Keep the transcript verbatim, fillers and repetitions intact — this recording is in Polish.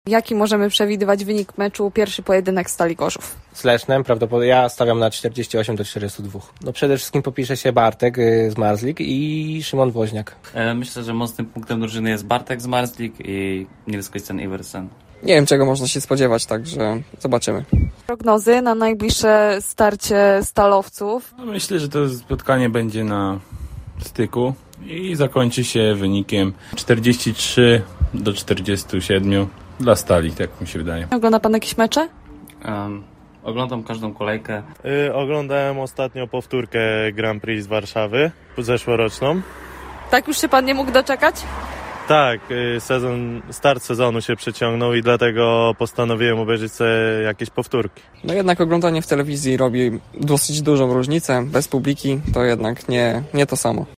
Jaki możemy przewidywać wynik meczu, pierwszy pojedynek Stali Gorzów? Z Lesznem prawdopodobnie ja stawiam na czterdzieści osiem do czterdziestu dwóch. No przede wszystkim popisze się Bartek z Marzlik i Szymon Woźniak. Myślę, że mocnym punktem drużyny jest Bartek z Marzlik i Nils Christian Iversen. Nie wiem, czego można się spodziewać, także zobaczymy. Prognozy na najbliższe starcie stalowców? No myślę, że to spotkanie będzie na styku i zakończy się wynikiem czterdzieści trzy do czterdziestu siedmiu dla Stali, tak mi się wydaje. Ogląda pan jakieś mecze? Um, oglądam każdą kolejkę. Yy, oglądałem ostatnio powtórkę Grand Prix z Warszawy, zeszłoroczną. Tak już się pan nie mógł doczekać? Tak, yy, sezon, start sezonu się przeciągnął i dlatego postanowiłem obejrzeć sobie jakieś powtórki. No jednak oglądanie w telewizji robi dosyć dużą różnicę. Bez publiki to jednak nie, nie to samo.